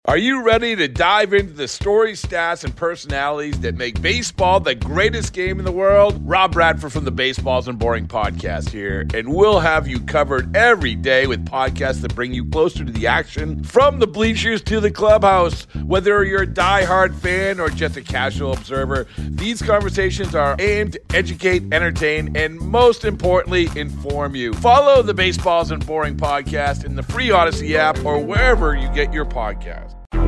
Are you ready to dive into the stories, stats, and personalities that make baseball the greatest game in the world? Rob Bradford from the Baseballs and Boring podcast here, and we'll have you covered every day with podcasts that bring you closer to the action, from the bleachers to the clubhouse. Whether you're a diehard fan or just a casual observer, these conversations are aimed to educate, entertain, and most importantly, inform you. Follow the Baseballs and Boring podcast in the free Odyssey app or wherever you get your podcasts.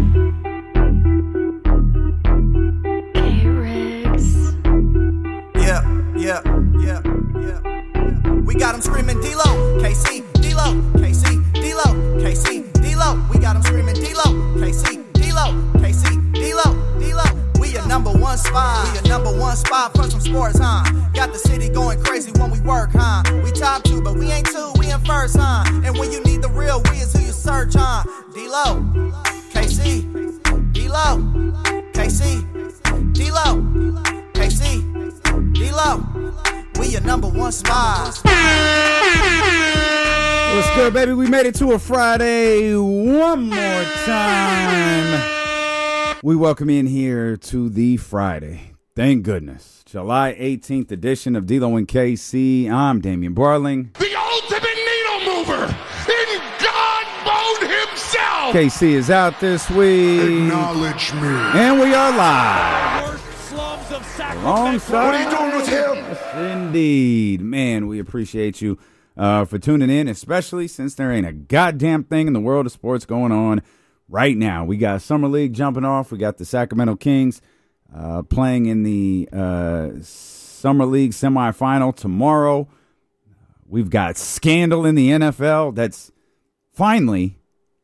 Yeah. We got them screaming D-Lo, KC, D-Lo, KC, D-Lo, KC, D-Lo. We got them screaming D-Lo, KC, D-Lo, KC, D-Lo, D-Lo. We a number one spot for some sports, huh? Got the city going crazy when we work, huh? We top two, but we ain't two, we in first, huh? And when you need the real, we is who you search, huh? D-Lo, KC, D-Lo, KC, D-Lo, KC, D-Lo. We your number one spot. What's good, baby? We made it to a Friday one more time. We welcome you in here to the Friday. Thank goodness. July 18th edition of D-Lo and KC. I'm Damian Barling. The ultimate needle mover in God mode himself. KC is out this week. Acknowledge me. And we are live. Alongside. What are you doing with him? Yes, indeed. Man, we appreciate you for tuning in, especially since there ain't a goddamn thing in the world of sports going on right now. We got Summer League jumping off. We got the Sacramento Kings playing in the Summer League semifinal tomorrow. We've got scandal in the NFL that's finally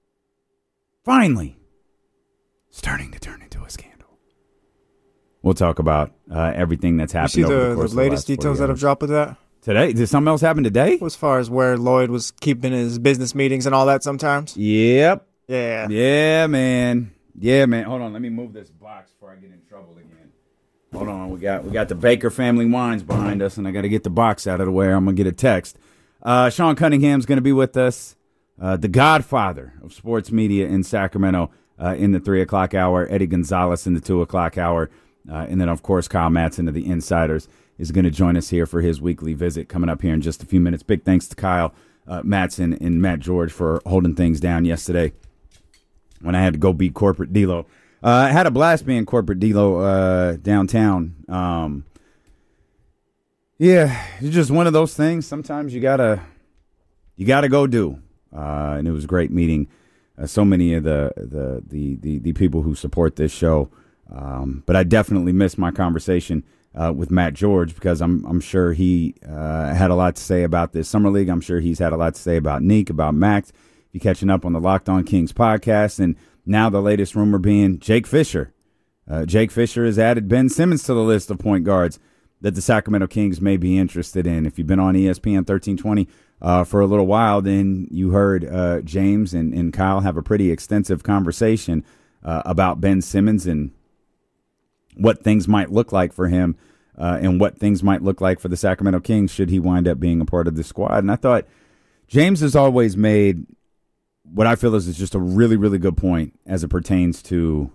starting to turn into a scandal. We'll talk about everything that's happened. You see over the course latest of the details that have dropped with that? Today? Did something else happen today? As far as where Lloyd was keeping his business meetings and all that sometimes? Yep. Yeah. Yeah, man. Hold on. Let me move this box before I get in trouble again. Hold on. We got the Baker family wines behind us, and I got to get the box out of the way. I'm going to get a text. Sean Cunningham's going to be with us, the godfather of sports media in Sacramento in the 3 o'clock hour, Eddie Gonzalez in the 2 o'clock hour. And then, of course, Kyle Matson of the Insiders is going to join us here for his weekly visit coming up here in just a few minutes. Big thanks to Kyle Matson and Matt George for holding things down yesterday when I had to go beat Corporate D-Lo. I had a blast being Corporate D-Lo downtown. Yeah, it's just one of those things. Sometimes you gotta go do. And it was great meeting so many of the people who support this show. But I definitely missed my conversation with Matt George because I'm sure he had a lot to say about this Summer League. I'm sure he's had a lot to say about Neek, about Max. If you're catching up on the Locked On Kings podcast, and now the latest rumor being Jake Fisher. Jake Fisher has added Ben Simmons to the list of point guards that the Sacramento Kings may be interested in. If you've been on ESPN 1320 for a little while, then you heard James and Kyle have a pretty extensive conversation about Ben Simmons and what things might look like for him and what things might look like for the Sacramento Kings should he wind up being a part of the squad. And I thought James has always made what I feel is just a really, really good point as it pertains to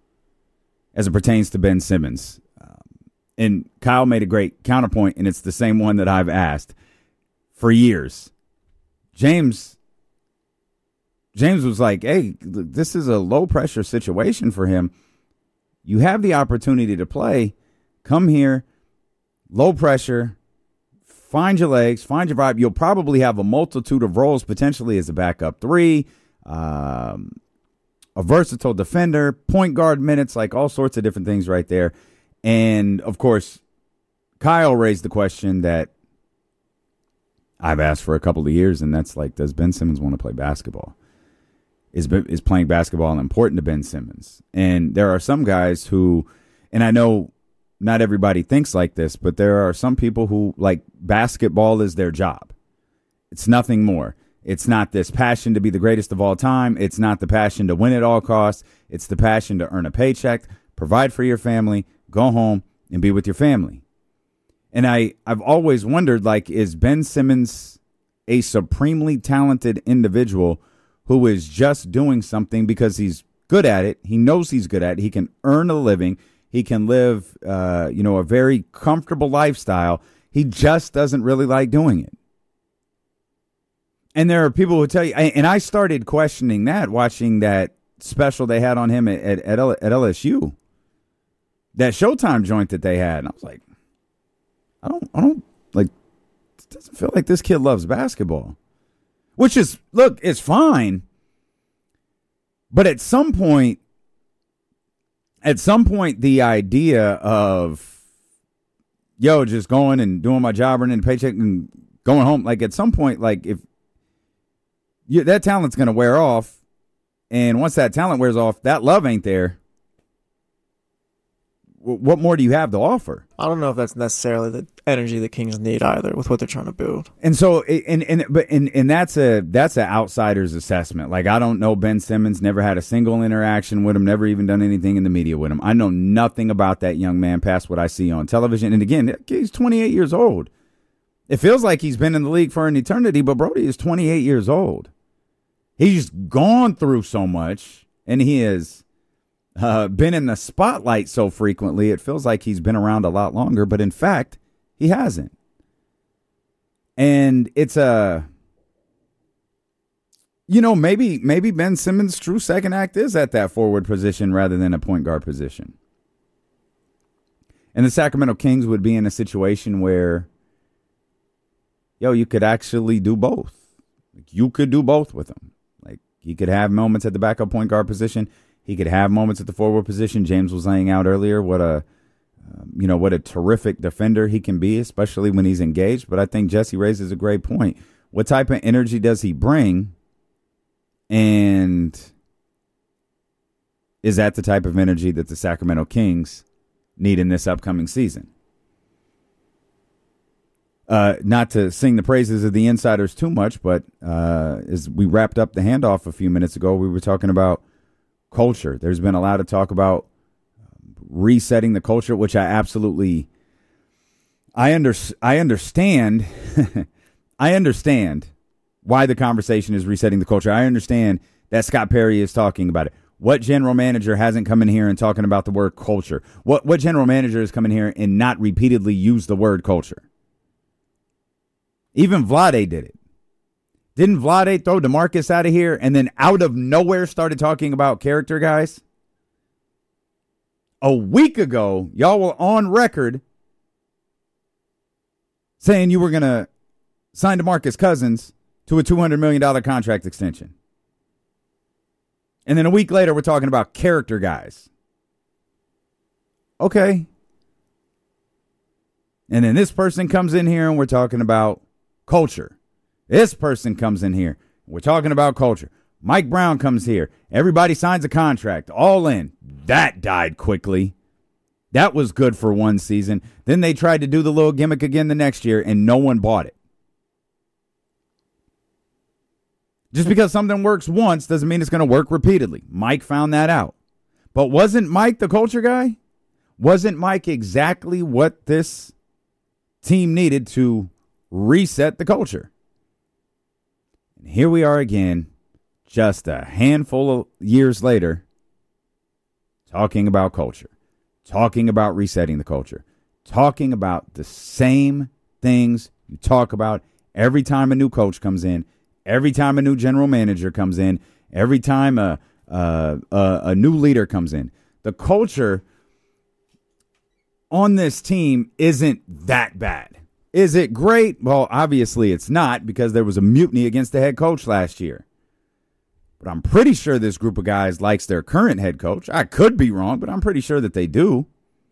Ben Simmons. And Kyle made a great counterpoint, and it's the same one that I've asked for years. James was like, hey, this is a low-pressure situation for him. You have the opportunity to play. Come here, low pressure, find your legs, find your vibe. You'll probably have a multitude of roles potentially as a backup three, a versatile defender, point guard minutes, like all sorts of different things right there. And, of course, Kyle raised the question that I've asked for a couple of years, and that's like, does Ben Simmons want to play basketball? Is playing basketball important to Ben Simmons? And there are some guys who, and I know not everybody thinks like this, but there are some people who, like, basketball is their job. It's nothing more. It's not this passion to be the greatest of all time. It's not the passion to win at all costs. It's the passion to earn a paycheck, provide for your family, go home, and be with your family. And I've always wondered, like, is Ben Simmons a supremely talented individual who is just doing something because he's good at it. He knows he's good at it. He can earn a living. He can live, a very comfortable lifestyle. He just doesn't really like doing it. And there are people who tell you, and I started questioning that watching that special they had on him at LSU, that Showtime joint that they had. And I was like, I don't like, it doesn't feel like this kid loves basketball, which is, look, it's fine. But at some point, the idea of, just going and doing my job, earning a paycheck and going home, like at some point, like if that talent's going to wear off, and once that talent wears off, that love ain't there. What more do you have to offer? I don't know if that's necessarily the energy the Kings need either with what they're trying to build. And so, and that's an outsider's assessment. Like, I don't know Ben Simmons, never had a single interaction with him, never even done anything in the media with him. I know nothing about that young man past what I see on television. And again, he's 28 years old. It feels like he's been in the league for an eternity, but Brody is 28 years old. He's gone through so much, and he has been in the spotlight so frequently, it feels like he's been around a lot longer, but in fact, he hasn't. And it's maybe Ben Simmons' true second act is at that forward position rather than a point guard position. And the Sacramento Kings would be in a situation where, you could actually do both. You could do both with him. Like, he could have moments at the backup point guard position. He could have moments at the forward position. James was laying out earlier what a terrific defender he can be, especially when he's engaged. But I think Jesse raises a great point. What type of energy does he bring? And is that the type of energy that the Sacramento Kings need in this upcoming season? Not to sing the praises of the insiders too much, but as we wrapped up the handoff a few minutes ago, we were talking about culture. There's been a lot of talk about resetting the culture, which I absolutely, I understand. I understand why the conversation is resetting the culture. I understand that Scott Perry is talking about it. What general manager hasn't come in here and talking about the word culture? What general manager has come in here and not repeatedly used the word culture? Even Vlade did it. Didn't Vlade throw DeMarcus out of here and then out of nowhere started talking about character guys? A week ago, y'all were on record saying you were going to sign DeMarcus Cousins to a $200 million contract extension. And then a week later, we're talking about character guys. Okay. And then this person comes in here and we're talking about culture. This person comes in here. We're talking about culture. Mike Brown comes here. Everybody signs a contract. All in. That died quickly. That was good for one season. Then they tried to do the little gimmick again the next year, and no one bought it. Just because something works once doesn't mean it's going to work repeatedly. Mike found that out. But wasn't Mike the culture guy? Wasn't Mike exactly what this team needed to reset the culture? And here we are again, just a handful of years later, talking about culture, talking about resetting the culture, talking about the same things you talk about every time a new coach comes in, every time a new general manager comes in, every time a new leader comes in. The culture on this team isn't that bad. Is it great? Well, obviously it's not, because there was a mutiny against the head coach last year. But I'm pretty sure this group of guys likes their current head coach. I could be wrong, but I'm pretty sure that they do.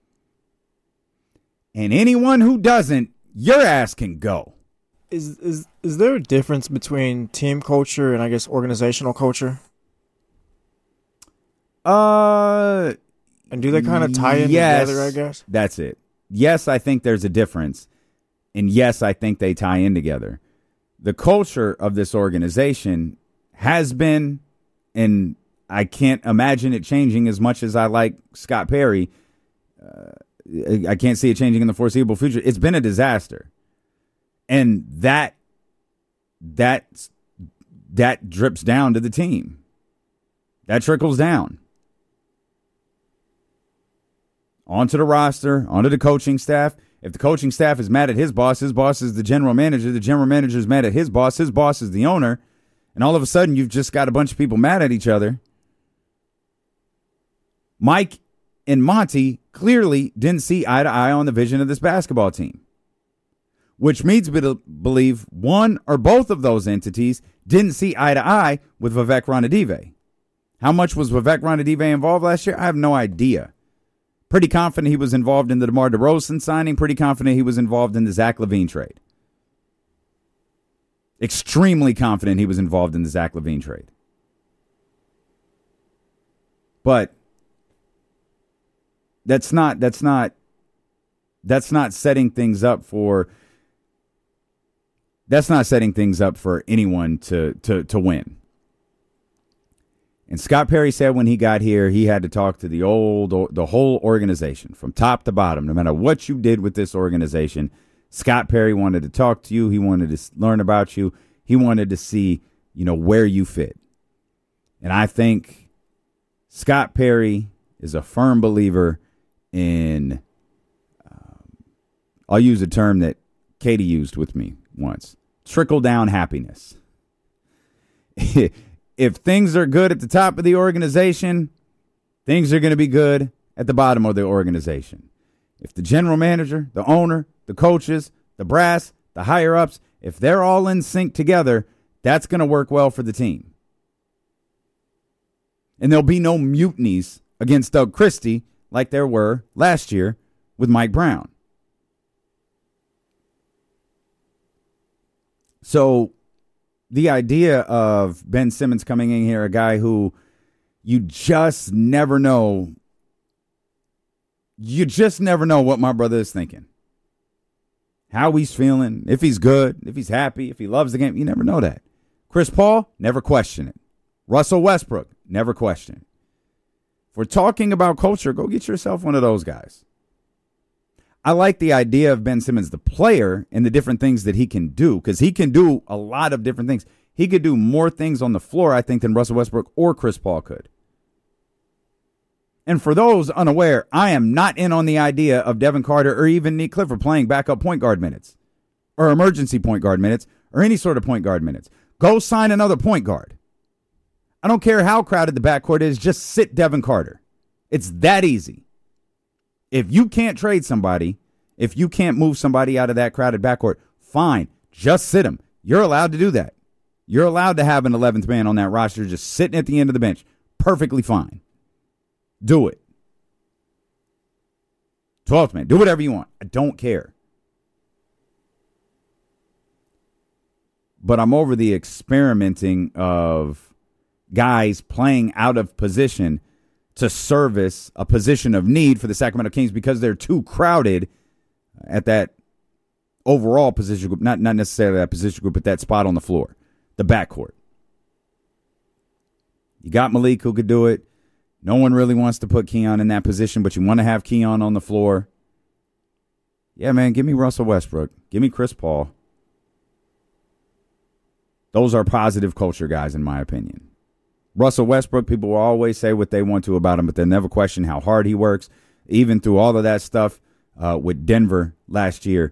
And anyone who doesn't, your ass can go. Is there a difference between team culture and, I guess, organizational culture? And do they kind of tie in together, I guess? That's it. Yes, I think there's a difference. And yes, I think they tie in together. The culture of this organization has been, and I can't imagine it changing as much as I like Scott Perry. I can't see it changing in the foreseeable future. It's been a disaster. And that drips down to the team. That trickles down. onto the roster, onto the coaching staff. If the coaching staff is mad at his boss is the general manager is mad at his boss is the owner, and all of a sudden you've just got a bunch of people mad at each other. Mike and Monty clearly didn't see eye to eye on the vision of this basketball team, which means me to believe one or both of those entities didn't see eye to eye with Vivek Ranadive. How much was Vivek Ranadive involved last year? I have no idea. Pretty confident he was involved in the DeMar DeRozan signing. Pretty confident he was involved in the Zach LaVine trade. Extremely confident he was involved in the Zach LaVine trade. But that's not setting things up for anyone to win. And Scott Perry said when he got here, he had to talk to the whole organization from top to bottom. No matter what you did with this organization, Scott Perry wanted to talk to you. He wanted to learn about you. He wanted to see, where you fit. And I think Scott Perry is a firm believer in, I'll use a term that Katie used with me once, trickle-down happiness. If things are good at the top of the organization, things are going to be good at the bottom of the organization. If the general manager, the owner, the coaches, the brass, the higher-ups, if they're all in sync together, that's going to work well for the team. And there'll be no mutinies against Doug Christie like there were last year with Mike Brown. So the idea of Ben Simmons coming in here, a guy who you just never know what my brother is thinking. How he's feeling, if he's good, if he's happy, if he loves the game. You never know that. Chris Paul, never question it. Russell Westbrook, never question it. If we're talking about culture, go get yourself one of those guys. I like the idea of Ben Simmons, the player, and the different things that he can do, because he can do a lot of different things. He could do more things on the floor, I think, than Russell Westbrook or Chris Paul could. And for those unaware, I am not in on the idea of Devin Carter or even Nick Clifford playing backup point guard minutes or emergency point guard minutes or any sort of point guard minutes. Go sign another point guard. I don't care how crowded the backcourt is, just sit Devin Carter. It's that easy. If you can't trade somebody, if you can't move somebody out of that crowded backcourt, fine, just sit them. You're allowed to do that. You're allowed to have an 11th man on that roster just sitting at the end of the bench. Perfectly fine. Do it. 12th man. Do whatever you want. I don't care. But I'm over the experimenting of guys playing out of position to service a position of need for the Sacramento Kings because they're too crowded at that overall position group. Not necessarily that position group, but that spot on the floor, the backcourt. You got Malik who could do it. No one really wants to put Keon in that position, but you want to have Keon on the floor. Yeah, man, give me Russell Westbrook. Give me Chris Paul. Those are positive culture guys, in my opinion. Russell Westbrook, people will always say what they want to about him, but they'll never question how hard he works. Even through all of that stuff with Denver last year,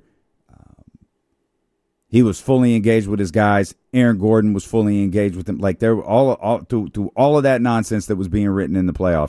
he was fully engaged with his guys. Aaron Gordon was fully engaged with them. Like, they're all through all of that nonsense that was being written in the playoffs.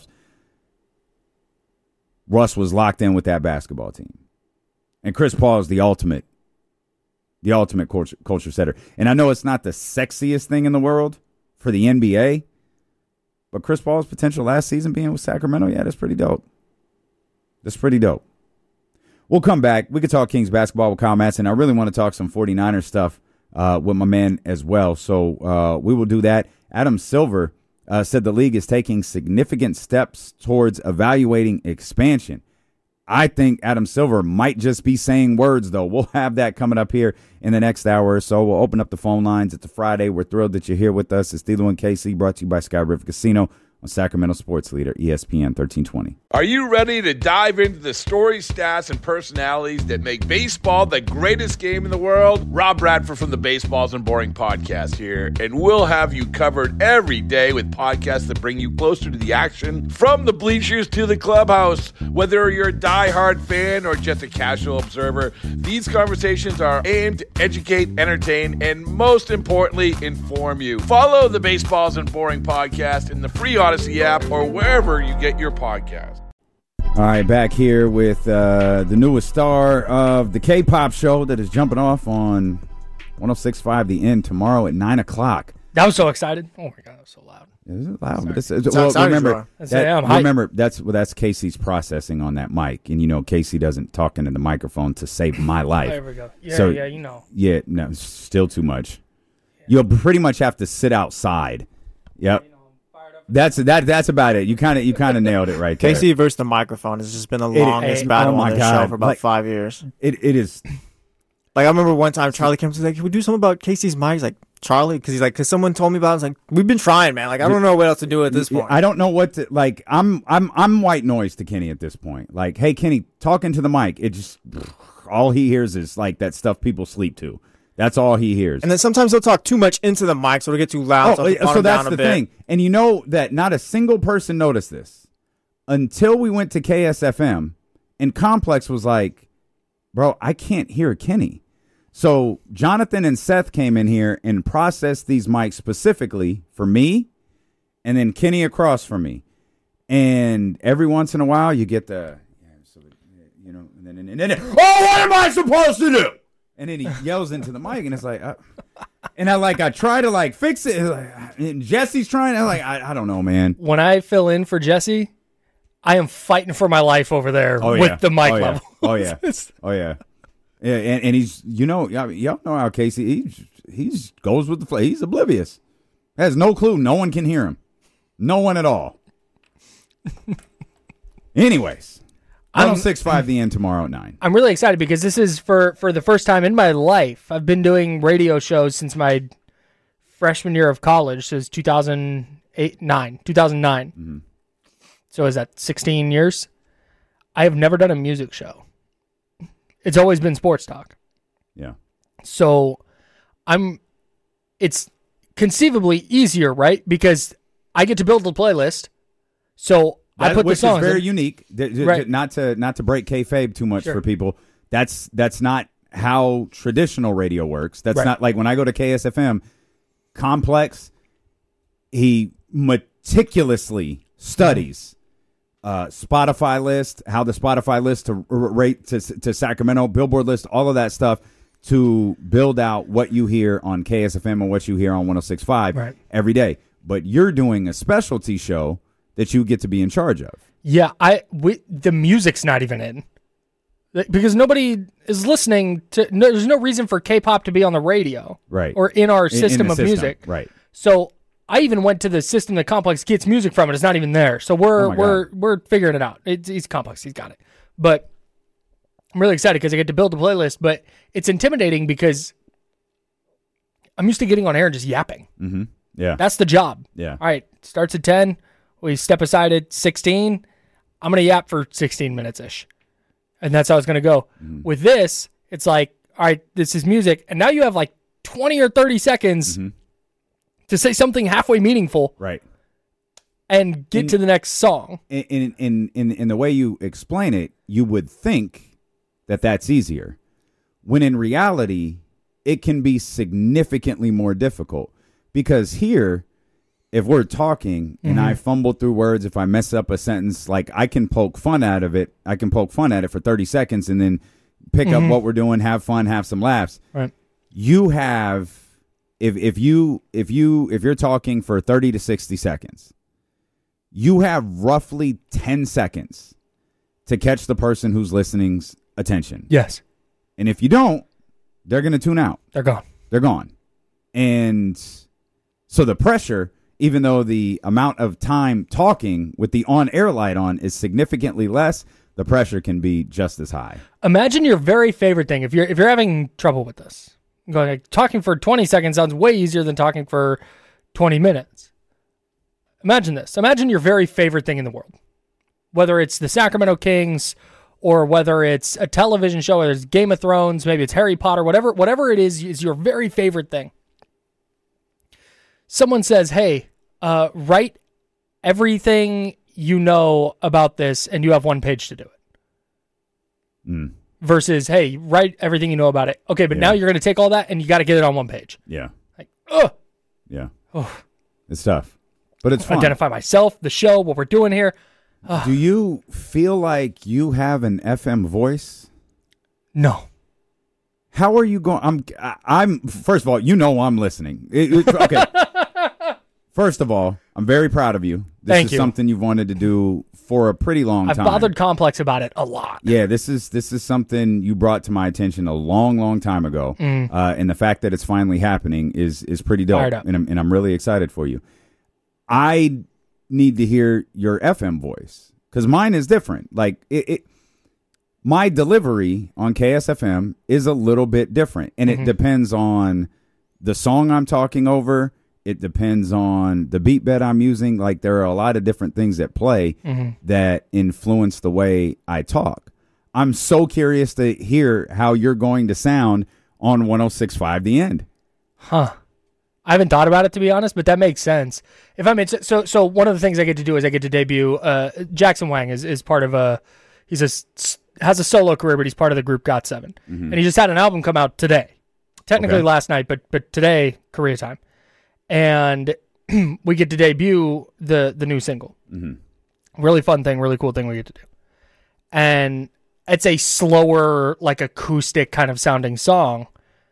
Russ was locked in with that basketball team. And Chris Paul is the ultimate culture setter. And I know it's not the sexiest thing in the world for the NBA, but Chris Paul's potential last season being with Sacramento, yeah, that's pretty dope. That's pretty dope. We'll come back. We could talk Kings basketball with Kyle Madsen. I really want to talk some 49ers stuff with my man as well. So we will do that. Adam Silver said the league is taking significant steps towards evaluating expansion. I think Adam Silver might just be saying words, though. We'll have that coming up here in the next hour or so. We'll open up the phone lines. It's a Friday. We're thrilled that you're here with us. It's D'Lo and KC, brought to you by Sky River Casino on Sacramento Sports Leader, ESPN 1320. Are you ready to dive into the stories, stats, and personalities that make baseball the greatest game in the world? Rob Bradford from the Baseballs and Boring podcast here, and we'll have you covered every day with podcasts that bring you closer to the action from the bleachers to the clubhouse. Whether you're a diehard fan or just a casual observer, these conversations are aimed to educate, entertain, and most importantly, inform you. Follow the Baseballs and Boring podcast in the free Odyssey app or wherever you get your podcast. All right, back here with the newest star of the K-pop show that is jumping off on 106.5 The End tomorrow at 9 o'clock. I was so excited. Oh, my God, that was so loud. Is it loud? Remember, that's Casey's processing on that mic. And, you know, Casey doesn't talk into the microphone to save my life. There we go. Yeah, so, yeah, you know. Yeah, no, still too much. You'll pretty much have to sit outside. Yep. That's about it. You kind of nailed it right there. Casey versus the microphone has just been the longest battle on this show for about 5 years. It is. Like, I remember one time Charlie came to like, can we do something about Casey's mic? He's like, Charlie, because someone told me about it. I was like, we've been trying, man. Like, I don't know what else to do at this point. I don't know what to, like, I'm white noise to Kenny at this point. Like, hey, Kenny, talking to the mic, it just, all he hears is like that stuff people sleep to. That's all he hears. And then sometimes he'll talk too much into the mic, so it'll get too loud. So that's the thing. And you know that not a single person noticed this until we went to KSFM, and Complex was like, bro, I can't hear Kenny. So Jonathan and Seth came in here and processed these mics specifically for me and then Kenny across from me. And every once in a while, you get the, you know, and then oh, what am I supposed to do? And then he yells into the mic, and it's like, and I try to like fix it. And Jesse's trying. I'm like, I don't know, man. When I fill in for Jesse, I am fighting for my life over there with the mic level. Oh yeah, oh yeah, yeah. And he's, you know, y'all know how Casey he goes with the flow. He's oblivious. Has no clue. No one can hear him. No one at all. Anyways. 106.5 The End tomorrow at 9. I'm really excited because this is for the first time in my life. I've been doing radio shows since my freshman year of college, so it's 2009. Mm-hmm. So is that 16 years? I have never done a music show. It's always been sports talk. Yeah. So it's conceivably easier, right? Because I get to build the playlist. So I put the songs. Which is very unique. Right. Not to break kayfabe too much for people. That's not how traditional radio works. That's not like when I go to KSFM. Complex, he meticulously studies Spotify list, how the Spotify list to rate to Sacramento, Billboard list, all of that stuff to build out what you hear on KSFM and what you hear on 106.5 every day. But you're doing a specialty show that you get to be in charge of. Yeah, the music's not even in. Because nobody is listening to... there's no reason for K-pop to be on the radio. Right. Or in our system of music. Right. So I even went to the system that Complex gets music from, and it's not even there. So we're figuring it out. He's Complex. He's got it. But I'm really excited because I get to build a playlist, but it's intimidating because I'm used to getting on air and just yapping. Mm-hmm. Yeah. That's the job. Yeah. All right, starts at 10. We step aside at 16. I'm going to yap for 16 minutes-ish. And that's how it's going to go. Mm-hmm. With this, it's like, all right, this is music. And now you have like 20 or 30 seconds to say something halfway meaningful. Right. And get to the next song. In the way you explain it, you would think that that's easier. When in reality, it can be significantly more difficult. Because here... if we're talking and I fumble through words, if I mess up a sentence, like I can poke fun out of it. I can poke fun at it for 30 seconds and then pick up what we're doing, have fun, have some laughs. Right. You have, if you're talking for 30 to 60 seconds, you have roughly 10 seconds to catch the person who's listening's attention. Yes. And if you don't, they're going to tune out. They're gone. They're gone. And so the pressure, even though the amount of time talking with the on-air light on is significantly less, the pressure can be just as high. Imagine your very favorite thing. If you're having trouble with this, talking for 20 seconds sounds way easier than talking for 20 minutes. Imagine this. Imagine your very favorite thing in the world. Whether it's the Sacramento Kings or whether it's a television show, whether it's Game of Thrones, maybe it's Harry Potter, whatever it is your very favorite thing. Someone says, hey, write everything you know about this and you have one page to do it. Versus, hey, write everything you know about it. Okay, but now you're going to take all that and you got to get it on one page. Yeah. Like, ugh. Yeah. Oh. It's tough. But it's fun. Identify myself, the show, what we're doing here. Do you feel like you have an FM voice? No. How are you going? I'm first of all, I'm listening. Okay. First of all, I'm very proud of you. This is something you've wanted to do for a pretty long time. I've bothered Complex about it a lot. Yeah, this is something you brought to my attention a long, long time ago. And the fact that it's finally happening is pretty dope. Fired up. And I'm really excited for you. I need to hear your FM voice because mine is different. Like my delivery on KSFM is a little bit different, and it depends on the song I'm talking over. It depends on the beat bed I'm using. Like there are a lot of different things at play that influence the way I talk. I'm so curious to hear how you're going to sound on 106.5 The End. Huh. I haven't thought about it, to be honest, but that makes sense. If I made so one of the things I get to do is I get to debut. Jackson Wang is part of has a solo career, but he's part of the group Got7, and he just had an album come out today. Technically last night, but today Korea time, and we get to debut the new single. Really fun thing, really cool thing we get to do, and it's a slower, like acoustic kind of sounding song.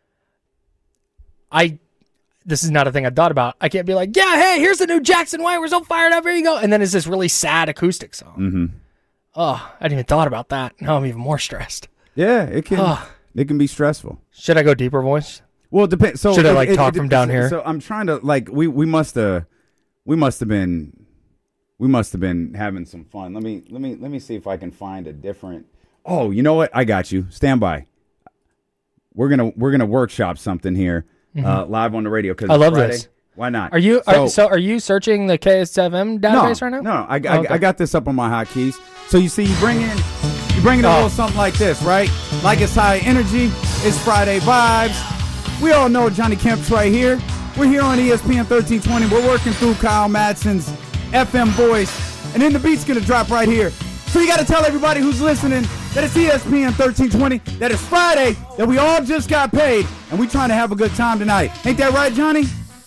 This is not a thing I thought about. I can't be like, yeah, hey, here's the new Jackson Wang. We're so fired up. Here you go. And then it's this really sad acoustic song. Oh, I hadn't even thought about that. Now I'm even more stressed. Yeah, it can be stressful. Should I go deeper voice? Well, it depends. So should I talk from down here? So I'm trying to we must have been having some fun. Let me see if I can find a different. Oh, you know what? I got you. Stand by. We're gonna workshop something here. Live on the radio because I love Friday. this. Why not? Are you searching the KSFM database right now? No, I got this up on my hotkeys. So you see, you bring in a little something like this, right? Like it's high energy. It's Friday vibes. We all know Johnny Kemp's right here. We're here on ESPN 1320. We're working through Kyle Madsen's FM voice, and then the beat's gonna drop right here. So you got to tell everybody who's listening that it's ESPN 1320, that it's Friday, that we all just got paid, and we trying to have a good time tonight. Ain't that right, Johnny?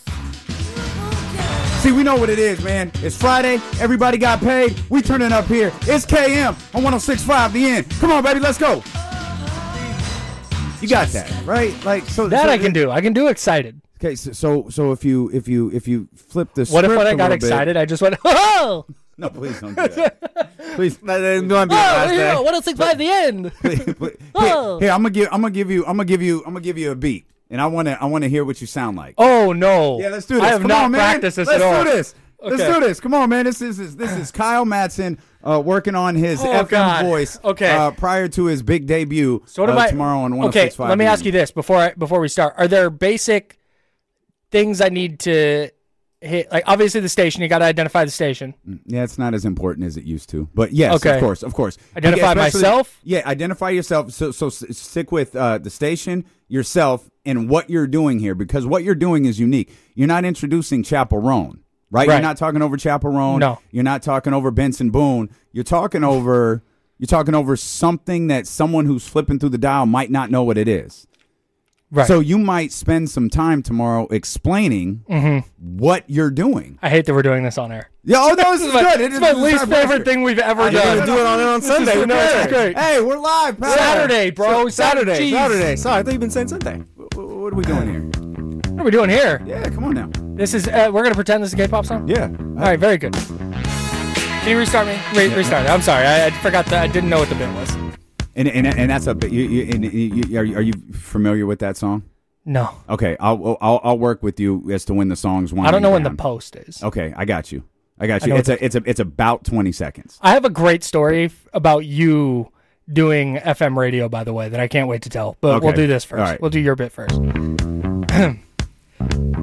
See, we know what it is, man. It's Friday. Everybody got paid. We turning up here. It's KM on 106.5 The End. Come on, baby. Let's go. You got that, right? Like I can do. I can do excited. Okay, so if you flip the script what if when I got bit, excited, I just went, oh! No, please don't do that. Please, That didn't want to be the last day. 106.5 The End. please. Oh. Here, I'm gonna give you a beat, and I wanna hear what you sound like. Oh no! Yeah, let's do this. I have Come not on, man. practiced this at all. Let's do this. Okay. Let's do this. Come on, man. This is Kyle Madsen working on his FM God. voice. Okay. Prior to his big debut. So what am I tomorrow on 106.5. Okay, let me ask you this before we start. Are there basic things I need to hit? Like obviously the station, you got to identify the station. Yeah, it's not as important as it used to. But yes, Okay. of course. Identify myself? Yeah, identify yourself. So stick with the station, yourself, and what you're doing here, because what you're doing is unique. You're not introducing Chappell Roan, right? You're not talking over Chappell Roan. No. You're not talking over Benson Boone. You're talking over something that someone who's flipping through the dial might not know what it is. Right. So you might spend some time tomorrow explaining what you're doing. I hate that we're doing this on air. Yeah, oh no, this is good. It's my least favorite thing we've ever You're done. going to do it on Sunday. No, it's great. Hey, we're live, pal. Saturday, bro. Saturday. Jeez. Sorry, I thought you've been saying Sunday. What are we doing here? What are we doing here? Yeah, come on now. This is we're gonna pretend this is a K-pop song. Yeah. All right, very good. Can you restart me? Restart it. I'm sorry. I forgot that. I didn't know what the bit was. And that's a bit. Are you familiar with that song? No. Okay, I'll work with you as to when the song's winding I don't know when the down. post is. Okay, I got you. know It's about 20 seconds. I have a great story about you doing FM radio, by the way, that I can't wait to tell. But Okay. we'll do this first. All right. We'll do your bit first.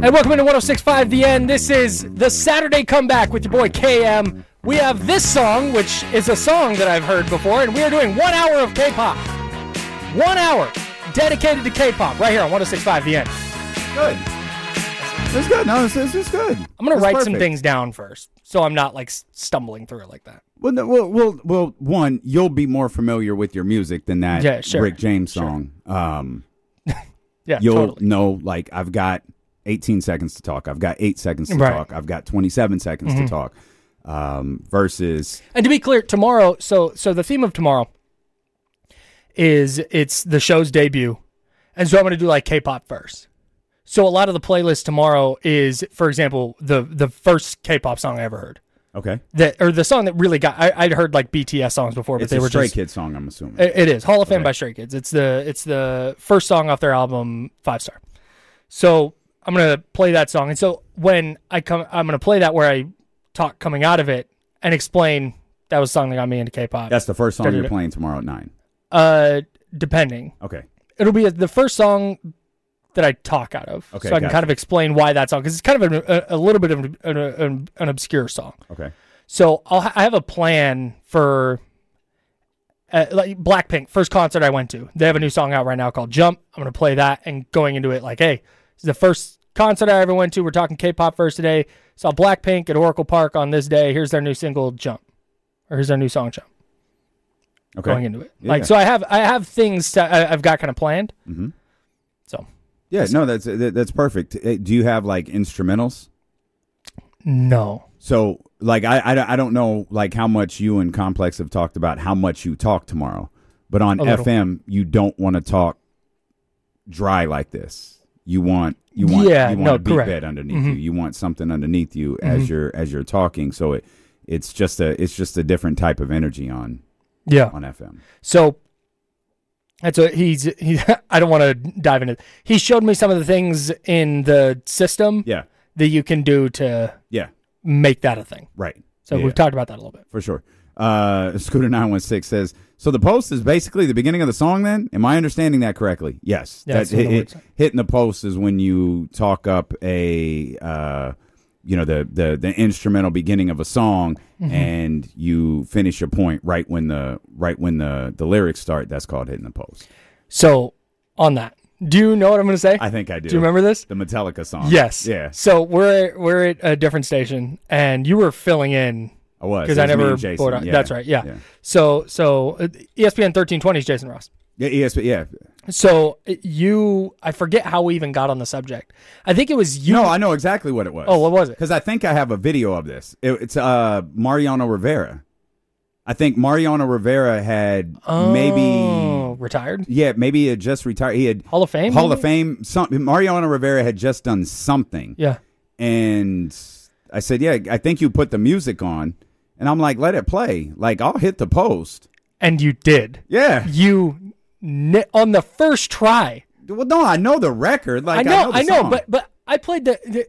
And welcome into 106.5 The End. This is the Saturday Comeback with your boy KM. We have this song, which is a song that I've heard before, and we are doing 1 hour of K-pop. 1 hour dedicated to K-pop right here on 106.5 The End. Good. That's good. No, this is good. I'm going to write some things down first, so I'm not like stumbling through it like that. Well, no, well, one, you'll be more familiar with your music than that Rick James song. Yeah, you'll totally. know, like, I've got 18 seconds to talk. I've got 8 seconds to talk. I've got 27 seconds to talk. Versus, and to be clear, tomorrow. So the theme of tomorrow it's the show's debut, and so I'm going to do like K-pop first. So a lot of the playlist tomorrow is, for example, the first K-pop song I ever heard. okay, Or the song that really got. I'd heard like BTS songs before, but it's they a were Stray just Kids song, I'm assuming. It is Hall of Fame Okay. by Stray Kids. It's the first song off their album 5 Star. So I'm gonna play that song, and so when I'm gonna play that where I talk coming out of it and explain that was a song that got me into K-pop. That's the first song you're playing tomorrow at 9. Depending. Okay. It'll be the first song that I talk out of, Okay, so I can gotcha. kind of explain why that song, because it's kind of a little bit of an obscure song. Okay. So I have a plan for like Blackpink, first concert I went to. They have a new song out right now called Jump. I'm going to play that and going into it like, hey, this is the first concert I ever went to. We're talking K-pop first today. Saw Blackpink at Oracle Park on this day. Here's their new single Jump. Or here's their new song Jump. Okay. Going into it. Yeah. Like, so I have things I've got kind of planned. Mm-hmm. So. Yeah, no, that's perfect. Do you have like instrumentals? No. So, like, I don't know, like, how much you and Complex have talked about how much you talk tomorrow, but on A little. FM, you don't want to talk dry like this. You want a beat correct. bed underneath you. You want something underneath you as you're talking. So it's just a different type of energy on FM. So that's what I don't want to dive into. He showed me some of the things in the system Yeah, that you can do to make that a thing. right. So Yeah, we've talked about that a little bit. for sure. Scooter 916 says, so the post is basically the beginning of the song then? Am I understanding that correctly? Yes. Yeah, that's what the words are. Hitting the post is when you talk up the instrumental beginning of a song and you finish your point right when the lyrics start. That's called hitting the post. So on that, do you know what I'm going to say? I think I do. Do you remember this? The Metallica song. Yes. Yeah. So we're at a different station, and you were filling in. I was. Because It I was me never and Jason. bought on. Yeah. That's right. Yeah. So ESPN 1320 is Jason Ross. Yeah, ESPN, yeah. So I forget how we even got on the subject. I think it was you. No, I know exactly what it was. Oh, what was it? Because I think I have a video of this. It's Mariano Rivera. I think Mariano Rivera had maybe retired. Yeah, maybe he had just retired. He had Hall of Fame. Hall of Fame. Mariano Rivera had just done something. Yeah. And I said, yeah, I think you put the music on. And I'm like, let it play. Like, I'll hit the post. And you did. Yeah. You on the first try. Well, no, I know the record. Like, I know, song. but I played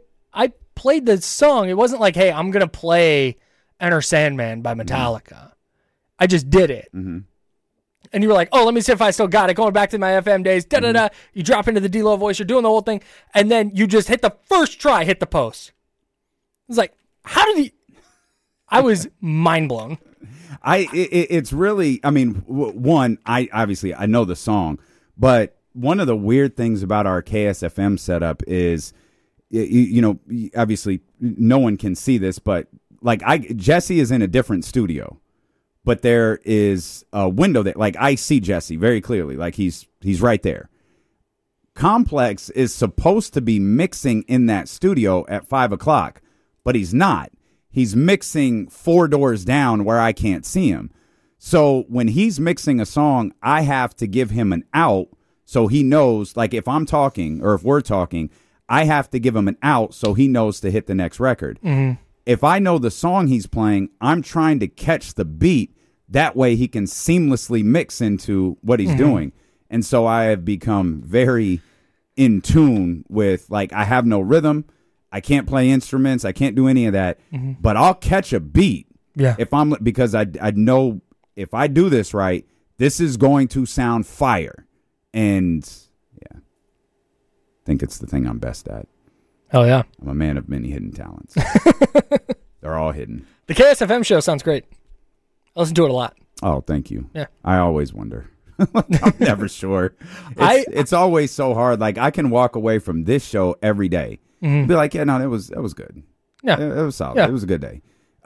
the song. It wasn't like, hey, I'm gonna play Enter Sandman by Metallica. I just did it. Mm-hmm. And you were like, oh, let me see if I still got it. Going back to my FM days. Da da da. You drop into the D-Lo voice. You're doing the whole thing, and then you just hit the first try. Hit the post. It's like, how did he? I was mind blown. It's really, I mean, one, I obviously I know the song, but one of the weird things about our KSFM setup is, obviously no one can see this, but like Jesse is in a different studio, but there is a window that, like, I see Jesse very clearly, like he's right there. Complex is supposed to be mixing in that studio at 5:00, but he's not. He's mixing 4 doors down where I can't see him. So when he's mixing a song, I have to give him an out so he knows, like, if I'm talking or if we're talking, I have to give him an out so he knows to hit the next record. Mm-hmm. If I know the song he's playing, I'm trying to catch the beat. That way he can seamlessly mix into what he's doing. And so I have become very in tune with, like, I have no rhythm. I can't play instruments. I can't do any of that, but I'll catch a beat. Yeah. Because I know if I do this right, this is going to sound fire. And yeah, I think it's the thing I'm best at. Oh, yeah. I'm a man of many hidden talents. They're all hidden. The KSFM show sounds great. I listen to it a lot. Oh, thank you. Yeah. I always wonder. I'm never sure. It's always so hard. Like, I can walk away from this show every day. Be like, yeah, no, that was good. Yeah. It was solid. Yeah. It was a good day.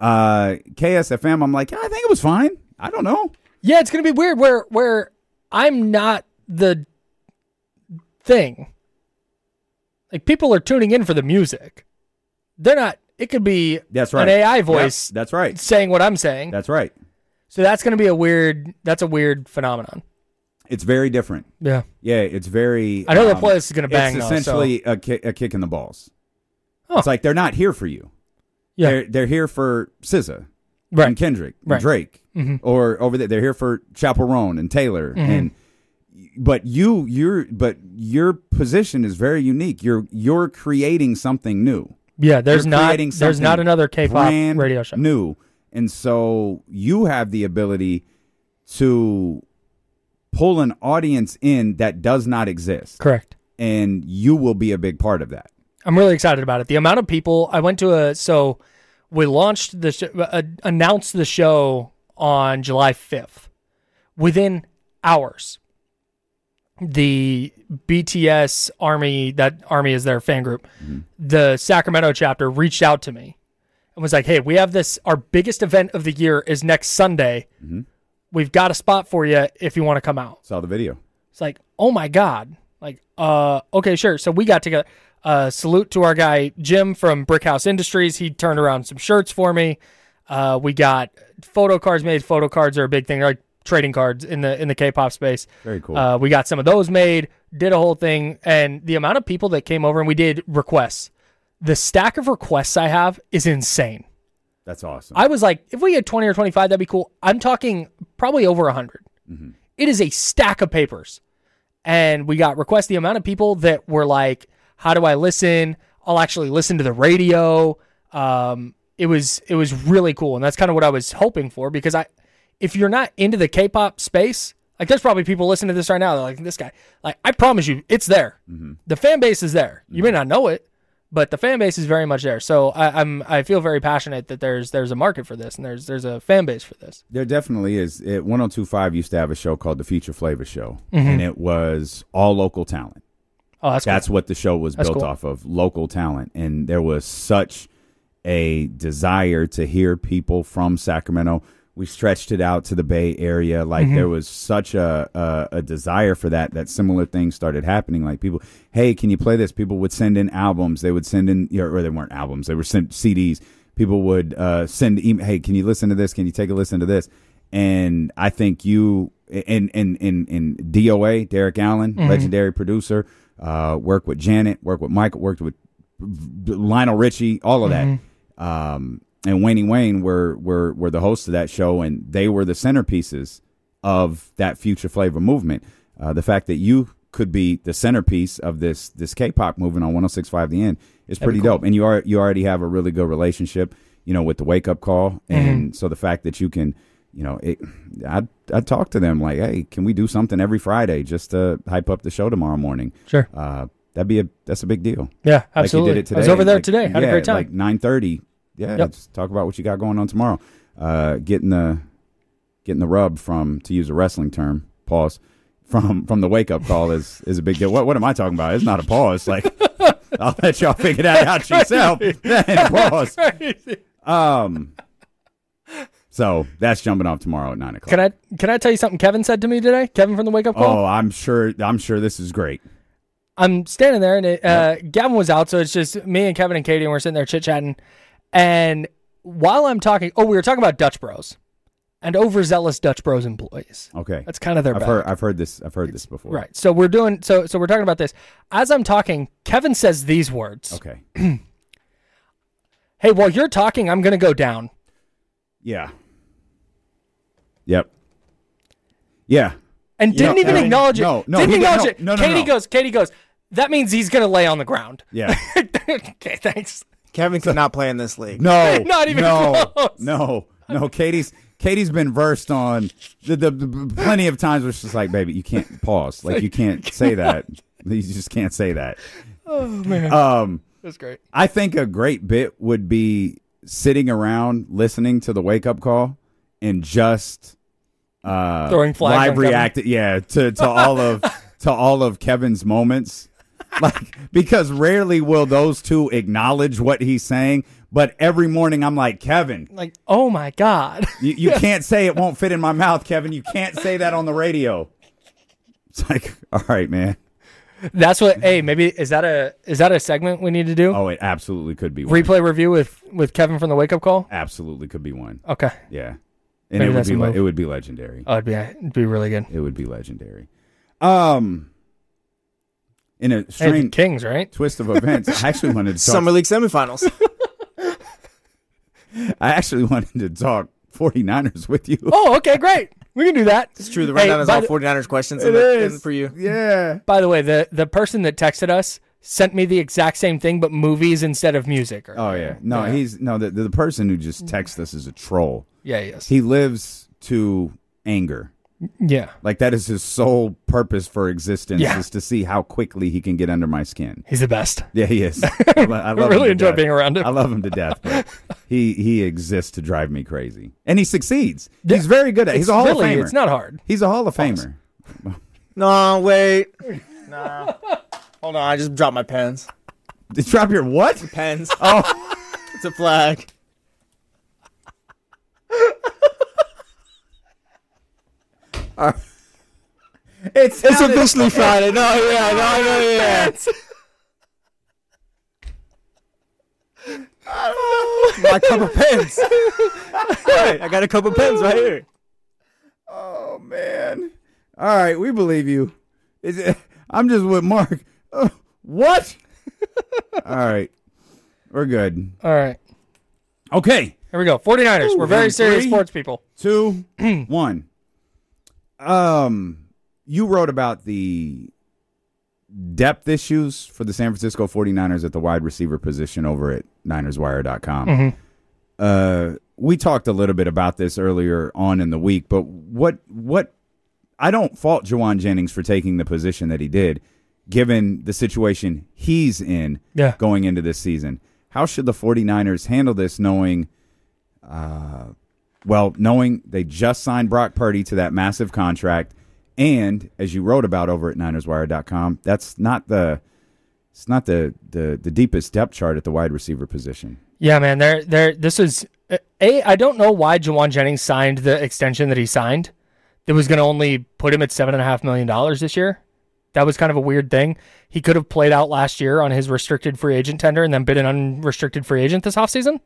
KSFM, I'm like, yeah, I think it was fine. I don't know. Yeah, it's going to be weird where I'm not the thing. Like, people are tuning in for the music. They're not. It could be That's right. an AI voice Yep, that's right. saying what I'm saying. That's right. So that's going to be a weird phenomenon. It's very different. Yeah. Yeah, it's very... I know the playlist is going to bang, It's though, essentially so. a kick in the balls. Oh. It's like they're not here for you. Yeah. They're here for SZA Right. and Kendrick and Right. Drake. Or over there, they're here for Chappell Roan and Taylor. But your position is very unique. You're creating something new. Yeah, there's You're not creating there's not something another K-pop brand radio show. new. And so you have the ability to pull an audience in that does not exist. Correct. And you will be a big part of that. I'm really excited about it. The amount of people I went to we launched announced the show on July 5th. Within hours, the BTS Army, that Army is their fan group, the Sacramento chapter reached out to me and was like, hey, we have this, our biggest event of the year is next Sunday. We've got a spot for you if you want to come out. Saw the video. It's like, oh my God. Like, okay, sure. So we got together. Salute to our guy, Jim from Brickhouse Industries. He turned around some shirts for me. We got photo cards made. Photo cards are a big thing. They're like trading cards in the K-pop space. Very cool. We got some of those made, did a whole thing. And the amount of people that came over and we did requests, the stack of requests I have is insane. That's awesome. I was like, if we had 20 or 25, that'd be cool. I'm talking probably over 100. It is a stack of papers. And we got requests. The amount of people that were like, how do I listen? I'll actually listen to the radio. It was really cool. And that's kind of what I was hoping for, because if you're not into the K-pop space, like, there's probably people listening to this right now. They're like, this guy, like, I promise you, it's there. The fan base is there. You may not know it, but the fan base is very much there. So I feel very passionate that there's a market for this and there's a fan base for this. There definitely is. 1025 used to have a show called the Future Flavor Show, and it was all local talent. Oh, that's cool. That's what the show was built cool. off of, local talent. And there was such a desire to hear people from Sacramento. We stretched it out to the Bay Area. Like, there was such a desire for that similar things started happening. Like, people, hey, can you play this? People would send in albums. They would send in, or they weren't albums. They were sent CDs. People would send email, hey, can you listen to this? Can you take a listen to this? And I think you, in DOA, Derek Allen, legendary producer, worked with Janet, worked with Michael, worked with Lionel Richie, all of that. And Wayne were the hosts of that show, and they were the centerpieces of that Future Flavor movement. The fact that you could be the centerpiece of this K-pop movement on 106.5 The End is pretty dope. And you already have a really good relationship, with the Wake Up Call. And so the fact that you can, I'd talk to them like, hey, can we do something every Friday just to hype up the show tomorrow morning? Sure. That's a big deal. Yeah, absolutely. Like you did it today. I was over there today. Had a great time. Like 9:30. Yeah, let's talk about what you got going on tomorrow. Getting the rub from, to use a wrestling term, pause, from the Wake Up Call is a big deal. What am I talking about? It's not a pause. Like, I'll let y'all figure that out yourself. That ain't a pause. So that's jumping off tomorrow at 9 o'clock. Can I tell you something Kevin said to me today? Kevin from the Wake Up Call? Oh, I'm sure this is great. I'm standing there, and Gavin was out, so it's just me and Kevin and Katie, and we're sitting there chit-chatting. And while I'm talking, we were talking about Dutch Bros and overzealous Dutch Bros employees. Okay, that's kind of their. I've heard this before. Right. So we're doing. So we're talking about this. As I'm talking, Kevin says these words. Okay. Hey, while you're talking, I'm going to go down. Yeah. Yep. Yeah. And didn't even acknowledge it. No, didn't acknowledge it. No. Katie goes, that means he's going to lay on the ground. Yeah. Okay, thanks. Kevin could not play in this league. No. Not even close. No. Katie's been versed on the plenty of times where it's just like, baby, you can't pause. Like, you can't say that. You just can't say that. Oh, man. That's great. I think a great bit would be sitting around listening to the wake up call and just Throwing flags live on Kevin. reacting, to all of Kevin's moments. Like, because rarely will those two acknowledge what he's saying, but every morning I'm like, Kevin, Like, oh my God. you can't say it won't fit in my mouth, Kevin. You can't say that on the radio. It's like, all right, man. That's what. Hey, maybe is that a segment we need to do? Oh, it absolutely could be one. Replay review with Kevin from the wake up call. Absolutely could be one. Okay. Yeah, and Maybe that's a move. it would be legendary. Oh, it'd be really good. It would be legendary. In a Hey, the strange Kings, right? twist of events, I actually wanted to talk. Summer League semifinals. I actually wanted to talk 49ers with you. Oh, okay, great. We can do that. It's true. The rundown is by all the- 49ers questions It is. in for you. Yeah. By the way, the person that texted us sent me the exact same thing, but movies instead of music. Oh yeah. No, the person who just texted us is a troll. Yeah, he is. He lives to anger. Yeah, Like that is his sole purpose for existence Yeah. is to see how quickly he can get under my skin. he's the best. Yeah, he is. I love him really to enjoy death. being around him. I love him to death. But he exists to drive me crazy, and he succeeds. He's very good at it. He's a Hall of Famer. It's not hard. He's a Hall of Famer. No, wait. Nah. Hold on. I just dropped my pens. Drop your what? Pens. Oh, It's a flag. it's It's officially Friday. No, yeah. My cup of pens. Right, I got a cup of pens right here. Oh man! All right, we believe you. I'm just with Mark. What? All right, we're good. All right, Okay, here we go. 49ers. We're very serious 3, sports people. 2, 1. You wrote about the depth issues for the San Francisco 49ers at the wide receiver position over at NinersWire.com. We talked a little bit about this earlier on in the week, but what I don't fault Juwan Jennings for taking the position that he did, given the situation he's in going into this season. How should the 49ers handle this knowing they just signed Brock Purdy to that massive contract, and as you wrote about over at NinersWire.com, that's not the deepest depth chart at the wide receiver position. Yeah, man. This is I don't know why Juwan Jennings signed the extension that he signed. That was going to only put him at $7.5 million this year. That was kind of a weird thing. He could have played out last year on his restricted free agent tender and then been an unrestricted free agent this offseason.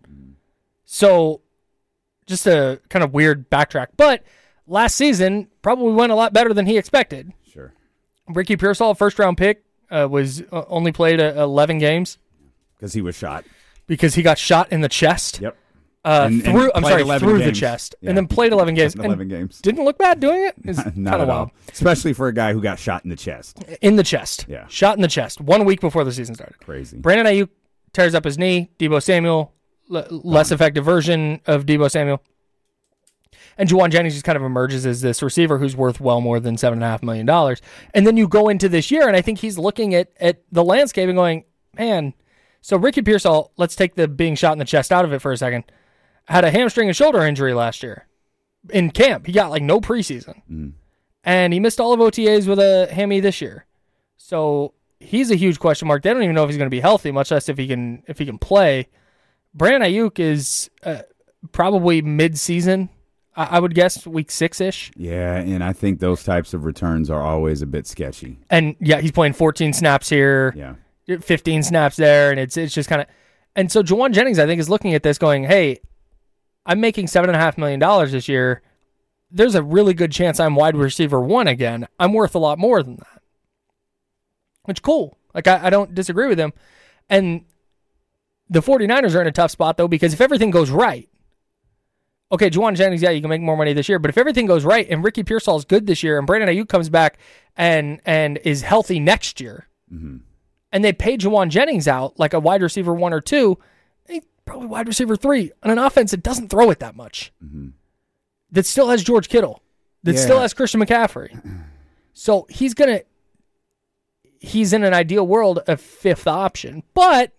So just a kind of weird backtrack. But last season probably went a lot better than he expected. Sure. Ricky Pearsall, first-round pick, was only played 11 games. Because he was shot. Because he got shot in the chest. Yep. Through the games. chest. Yeah. And then played 11 games. 11 and games. Didn't look bad doing it. It's kind Not of at wild. all. Especially for a guy who got shot in the chest. In the chest. Yeah. Shot in the chest. 1 week before the season started. Crazy. Brandon Ayuk tears up his knee. Deebo Samuel, less effective version of Deebo Samuel. And Juwan Jennings just kind of emerges as this receiver who's worth well more than $7.5 million. And then you go into this year, and I think he's looking at the landscape and going, man, so Ricky Pearsall, let's take the being shot in the chest out of it for a second, had a hamstring and shoulder injury last year in camp. He got no preseason. And he missed all of OTAs with a hammy this year. So he's a huge question mark. They don't even know if he's going to be healthy, much less if he can play. Brandon Ayuk is probably mid-season. I would guess week 6-ish. Yeah, and I think those types of returns are always a bit sketchy. And yeah, he's playing 14 snaps here, Yeah. 15 snaps there, and it's just kind of. And so Juwan Jennings, I think, is looking at this going, hey, I'm making $7.5 million this year. There's a really good chance I'm wide receiver 1 again. I'm worth a lot more than that. Which, cool. I don't disagree with him. And the 49ers are in a tough spot, though, because if everything goes right, okay, Juwan Jennings, yeah, you can make more money this year, but if everything goes right and Ricky Pearsall is good this year and Brandon Ayuk comes back and is healthy next year, and they pay Juwan Jennings out like a wide receiver 1 or 2, he's probably wide receiver 3 on an offense that doesn't throw it that much, that still has George Kittle, that still has Christian McCaffrey. So he's in an ideal world a 5th option, but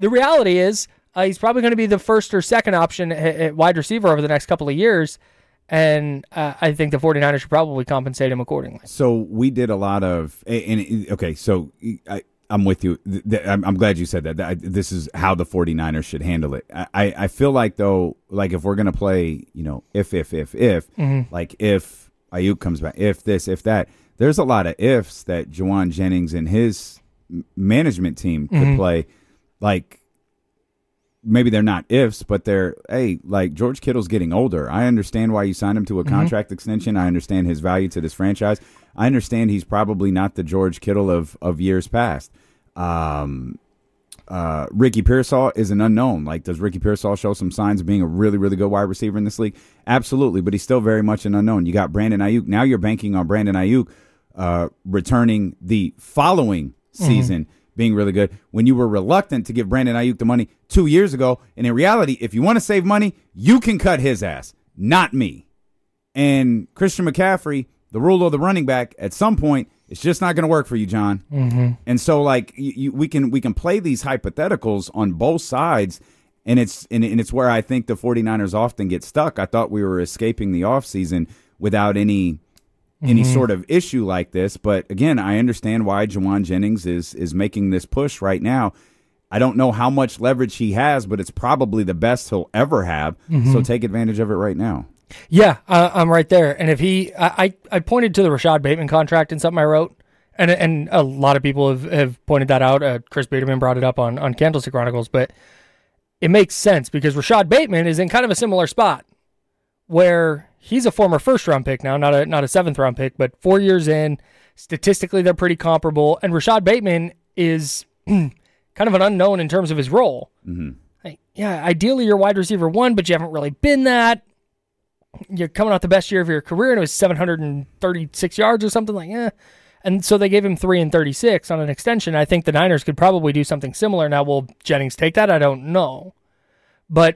the reality is he's probably going to be the first or second option at wide receiver over the next couple of years. And I think the 49ers should probably compensate him accordingly. So we did a lot of, okay, so I'm with you. I'm glad you said that. This is how the 49ers should handle it. I feel like, though, like if we're going to play, if, like if Ayuk comes back, if this, if that, there's a lot of ifs that Jauan Jennings and his management team could play. Like, maybe they're not ifs, but they're, hey, like George Kittle's getting older. I understand why you signed him to a contract extension. I understand his value to this franchise. I understand he's probably not the George Kittle of years past. Ricky Pearsall is an unknown. Like, does Ricky Pearsall show some signs of being a really, really good wide receiver in this league? Absolutely, but he's still very much an unknown. You got Brandon Ayuk. Now you're banking on Brandon Ayuk returning the following season being really good when you were reluctant to give Brandon Ayuk the money 2 years ago. And in reality, if you want to save money, you can cut his ass, not me. And Christian McCaffrey, the rule of the running back, at some point, it's just not going to work for you, John. And so, like, we can play these hypotheticals on both sides, and it's where I think the 49ers often get stuck. I thought we were escaping the offseason without any sort of issue like this. But again, I understand why Jauan Jennings is making this push right now. I don't know how much leverage he has, but it's probably the best he'll ever have. So take advantage of it right now. Yeah, I'm right there. And if I pointed to the Rashad Bateman contract in something I wrote, and a lot of people have pointed that out. Chris Biederman brought it up on Candlestick Chronicles, but it makes sense because Rashad Bateman is in kind of a similar spot where he's a former first-round pick now, not a seventh-round pick, but 4 years in. Statistically, they're pretty comparable. And Rashad Bateman is kind of an unknown in terms of his role. Like, yeah, ideally you're wide receiver one, but you haven't really been that. You're coming off the best year of your career, and it was 736 yards or something like that. And so they gave him 3 and 36 on an extension. I think the Niners could probably do something similar. Now, will Jennings take that? I don't know. But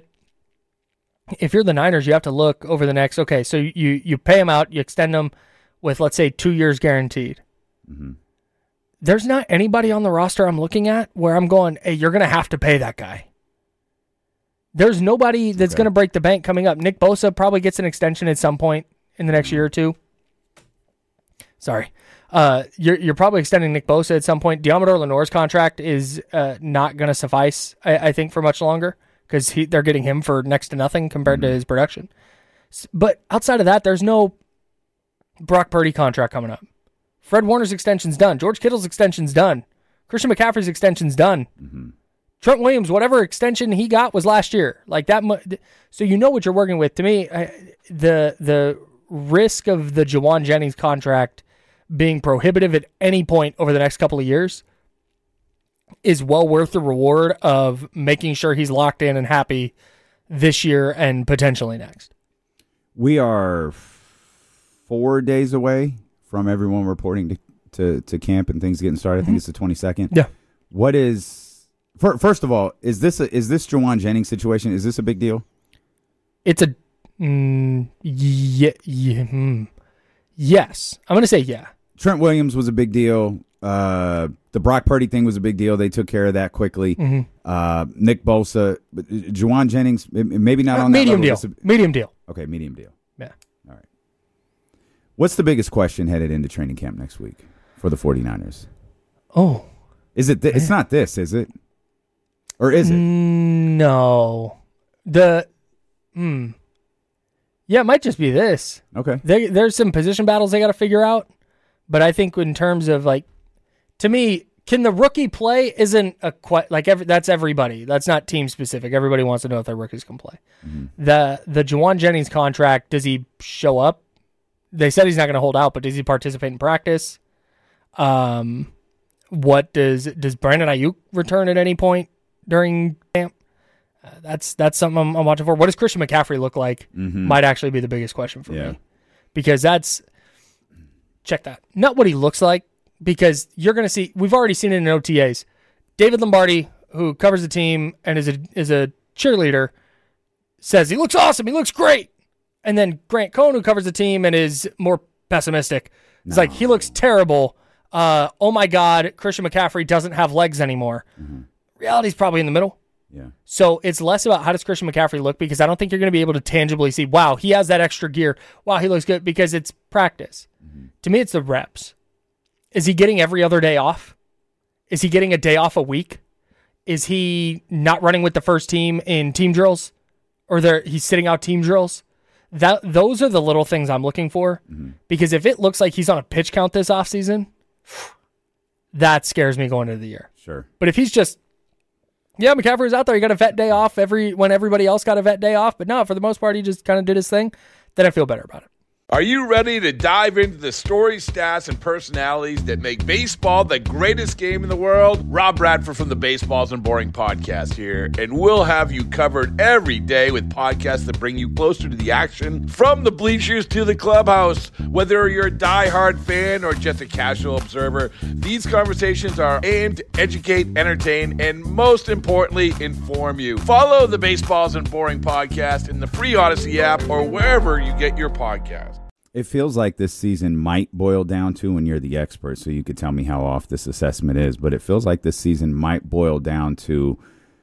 if you're the Niners, you have to look over the next, okay, so you pay him out, you extend him with, let's say, 2 years guaranteed. There's not anybody on the roster I'm looking at where I'm going, hey, you're going to have to pay that guy. There's nobody that's going to break the bank coming up. Nick Bosa probably gets an extension at some point in the next year or two. Sorry. You're probably extending Nick Bosa at some point. Diamador Lenoir's contract is not going to suffice, I think, for much longer because they're getting him for next to nothing compared to his production. But outside of that, there's no Brock Purdy contract coming up. Fred Warner's extension's done. George Kittle's extension's done. Christian McCaffrey's extension's done. Trent Williams, whatever extension he got was last year. Like that, so you know what you're working with. To me, the risk of the Jauan Jennings contract being prohibitive at any point over the next couple of years is well worth the reward of making sure he's locked in and happy this year and potentially next. We are 4 days away from everyone reporting to camp and things getting started. I think it's the 22nd. Yeah. What is... First of all, is this Jauan Jennings situation? Is this a big deal? It's a yes. I'm going to say yeah. Trent Williams was a big deal. The Brock Purdy thing was a big deal. They took care of that quickly. Nick Bosa, Jauan Jennings, maybe not on that medium level. deal. Medium deal. Okay, medium deal. Yeah. All right. What's the biggest question headed into training camp next week for the 49ers? Oh. Is it? It's not this, is it? Or is it? No. Yeah, it might just be this. Okay. There's some position battles they got to figure out. But I think in terms of, like, to me, can the rookie play isn't that's everybody. That's not team specific. Everybody wants to know if their rookies can play. The Jauan Jennings contract, does he show up? They said he's not going to hold out, but does he participate in practice? What does Brandon Ayuk return at any point during camp? That's something I'm watching for. What does Christian McCaffrey look like? Might actually be the biggest question for me. Because check that. Not what he looks like, because you're going to see, we've already seen it in OTAs. David Lombardi, who covers the team and is a cheerleader, says he looks awesome, he looks great. And then Grant Cohn, who covers the team and is more pessimistic, is like, he looks terrible. Oh my God, Christian McCaffrey doesn't have legs anymore. Reality's probably in the middle. Yeah. So it's less about how does Christian McCaffrey look, because I don't think you're going to be able to tangibly see, wow, he has that extra gear. Wow, he looks good, because it's practice. Mm-hmm. To me, it's the reps. Is he getting every other day off? Is he getting a day off a week? Is he not running with the first team in team drills? Or he's sitting out team drills? Those are the little things I'm looking for. Mm-hmm. Because if it looks like he's on a pitch count this offseason, that scares me going into the year. Sure. But if he's just, yeah, McCaffrey's out there, he got a vet day off when everybody else got a vet day off, but no, for the most part, he just kind of did his thing, then I feel better about it. Are you ready to dive into the stories, stats, and personalities that make baseball the greatest game in the world? Rob Bradford from the Baseballs and Boring podcast here, and we'll have you covered every day with podcasts that bring you closer to the action, from the bleachers to the clubhouse. Whether you're a diehard fan or just a casual observer, these conversations are aimed to educate, entertain, and most importantly, inform you. Follow the Baseballs and Boring podcast in the free Odyssey app or wherever you get your podcasts. It feels like this season might boil down to, and you're the expert, so you could tell me how off this assessment is, but it feels like this season might boil down to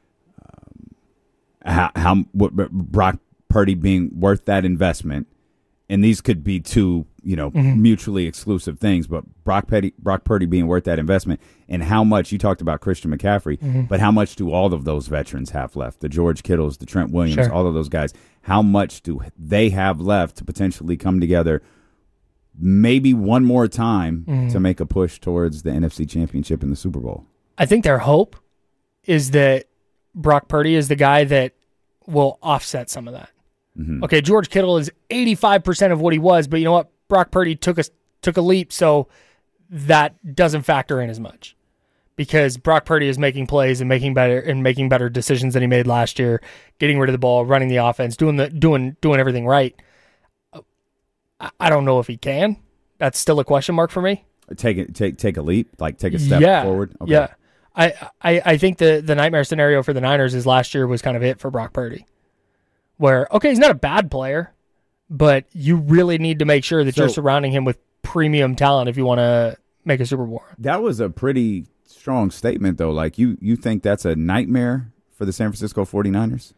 what Brock Purdy being worth that investment. And these could be two, mutually exclusive things, but Brock Purdy being worth that investment, and how much, you talked about Christian McCaffrey, but how much do all of those veterans have left? The George Kittles, the Trent Williams, all of those guys. How much do they have left to potentially come together maybe one more time to make a push towards the NFC Championship and the Super Bowl? I think their hope is that Brock Purdy is the guy that will offset some of that. Mm-hmm. Okay, George Kittle is 85% of what he was, but you know what? Brock Purdy took a leap, so that doesn't factor in as much, because Brock Purdy is making plays and making better decisions than he made last year, getting rid of the ball, running the offense, doing everything right. I don't know if he can. That's still a question mark for me. Take a leap, like take a step forward. Okay. Yeah, I think the nightmare scenario for the Niners is last year was kind of it for Brock Purdy, where, okay, he's not a bad player, but you really need to make sure that you're surrounding him with premium talent if you want to make a Super Bowl. That was a pretty strong statement, though. Like, you think that's a nightmare for the San Francisco 49ers?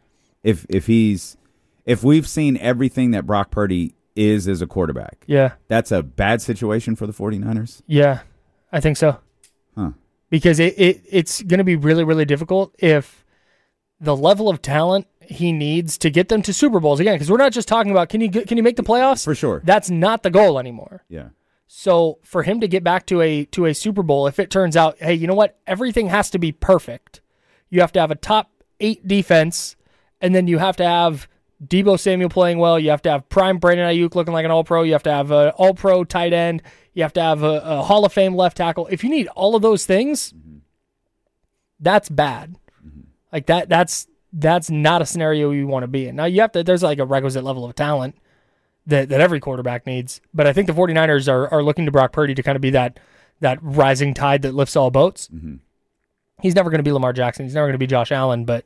If we've seen everything that Brock Purdy is as a quarterback, that's a bad situation for the 49ers? Yeah, I think so. Huh. Because it's going to be really, really difficult if the level of talent he needs to get them to Super Bowls again, because we're not just talking about can you make the playoffs? For sure. That's not the goal anymore. Yeah. So for him to get back to a Super Bowl, if it turns out, hey, you know what? Everything has to be perfect. You have to have a top 8 defense, and then you have to have Deebo Samuel playing well. You have to have prime Brandon Ayuk looking like an all-pro. You have to have an all-pro tight end. You have to have a Hall of Fame left tackle. If you need all of those things, that's bad. Like that's not a scenario you want to be in. Now there's like a requisite level of talent that every quarterback needs. But I think the 49ers are looking to Brock Purdy to kind of be that rising tide that lifts all boats. Mm-hmm. He's never going to be Lamar Jackson. He's never going to be Josh Allen. But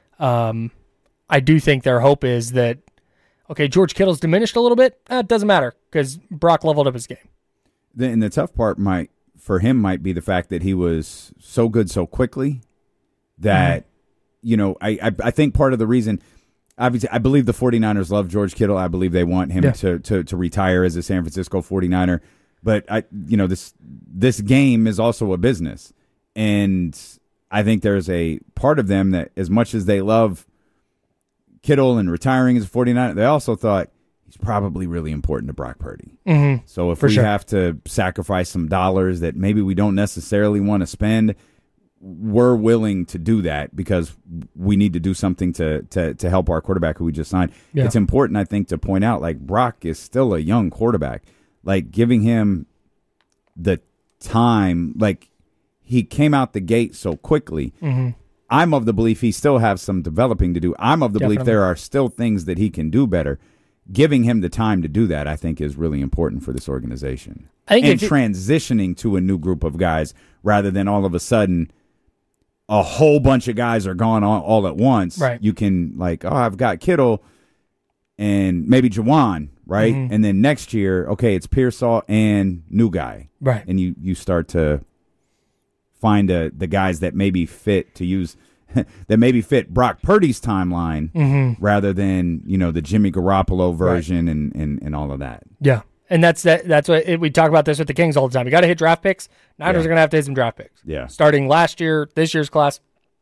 I do think their hope is that, okay, George Kittle's diminished a little bit. It doesn't matter because Brock leveled up his game. And the tough part might be the fact that he was so good so quickly that, I think part of the reason, obviously, I believe the 49ers love George Kittle. I believe they want him to retire as a San Francisco 49er. But this game is also a business. And I think there's a part of them that, as much as they love Kittle and retiring as a 49er, they also thought he's probably really important to Brock Purdy. Mm-hmm. So if we have to sacrifice some dollars that maybe we don't necessarily want to spend, we're willing to do that because we need to do something to help our quarterback who we just signed. Yeah. It's important, I think, to point out, like, Brock is still a young quarterback. Like, giving him the time, like, he came out the gate so quickly. Mm-hmm. I'm of the belief he still has some developing to do. I'm of the belief there are still things that he can do better. Giving him the time to do that, I think, is really important for this organization. And transitioning to a new group of guys rather than all of a sudden a whole bunch of guys are gone all at once. Right. You can, like, I've got Kittle and maybe Juwan, right? Mm-hmm. And then next year, okay, it's Pearsall and new guy. Right. And you start to find the guys that maybe fit to use that maybe fit Brock Purdy's timeline rather than the Jimmy Garoppolo version and all of that. Yeah. And that's what we talk about this with the Kings all the time. You got to hit draft picks. Niners are going to have to hit some draft picks. Yeah. Starting last year, this year's class.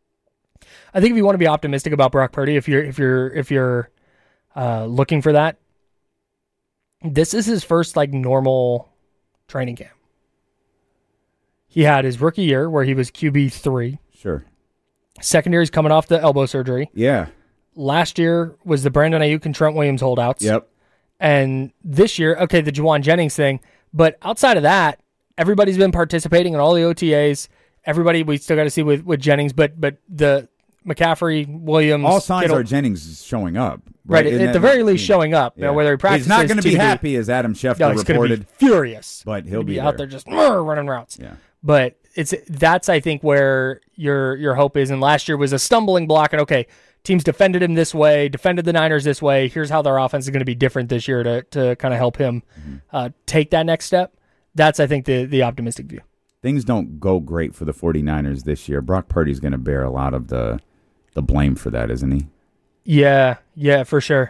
I think if you want to be optimistic about Brock Purdy, if you're looking for that, this is his first normal training camp. He had his rookie year where he was QB3. Sure. Second year, he's coming off the elbow surgery. Yeah. Last year was the Brandon Ayuk and Trent Williams holdouts. Yep. And this year, okay, the Juwan Jennings thing. But outside of that, everybody's been participating in all the OTAs. Everybody, we still got to see with Jennings, but the McCaffrey, Williams, all signs Kittle, are Jennings is showing up. Right, at the very least showing up. Yeah. Whether he practices, he's not going to be TBD. happy, as Adam Schefter He's reported. going to be furious, but he'll be out there just running routes. Yeah. But that's I think where your hope is. And last year was a stumbling block. And okay, teams defended him this way, defended the Niners this way. Here's how their offense is going to be different this year to kind of help him take that next step. That's I think the optimistic view. Things don't go great for the 49ers this year. Brock Purdy's going to bear a lot of the blame for that, isn't he? Yeah, for sure.